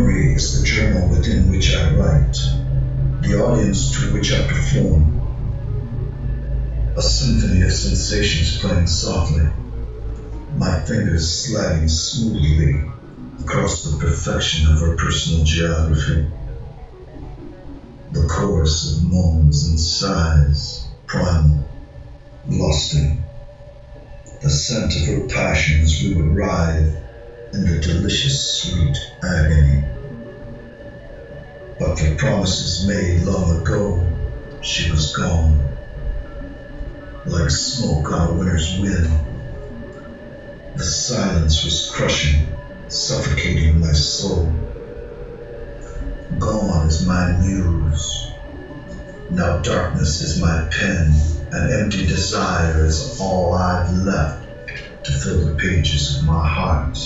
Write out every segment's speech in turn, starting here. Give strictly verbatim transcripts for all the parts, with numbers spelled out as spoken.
memory is the journal within which I write, the audience to which I perform. A symphony of sensations playing softly, my fingers sliding smoothly across the perfection of her personal geography. The chorus of moans and sighs, primal, lusting. The scent of her passion as we would writhe in the delicious sweet agony. But for promises made long ago, she was gone. Like smoke on a winter's wind, the silence was crushing, suffocating my soul. Gone is my muse. Now darkness is my pen, and empty desire is all I've left to fill the pages of my heart.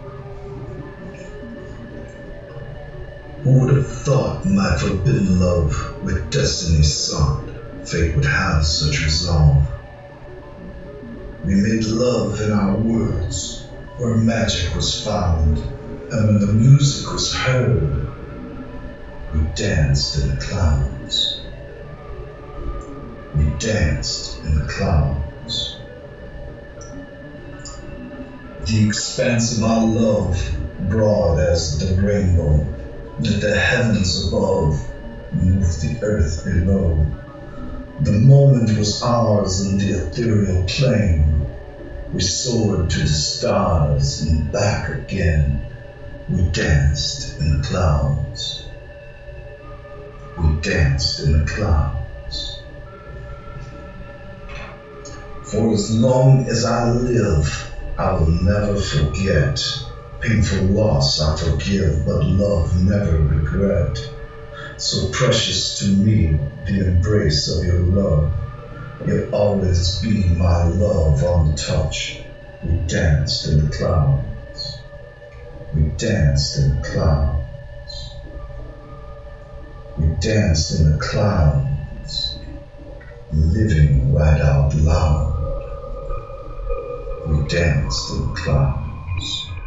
Who would have thought my forbidden love with destiny sought, fate would have such resolve? We made love in our words, where magic was found, and when the music was heard, we danced in the clouds. We danced in the clouds. The expanse of our love, broad as the rainbow, lit the heavens above, moved the earth below. The moment was ours in the ethereal plane. We soared to the stars and back again. We danced in the clouds. We danced in the clouds. For as long as I live, I will never forget. Painful loss I forgive, but love never regret. So precious to me the embrace of your love, yet always be my love untouched. We danced in the clouds. We danced in the clouds. We danced in the clouds, living right out loud. We danced in the clouds.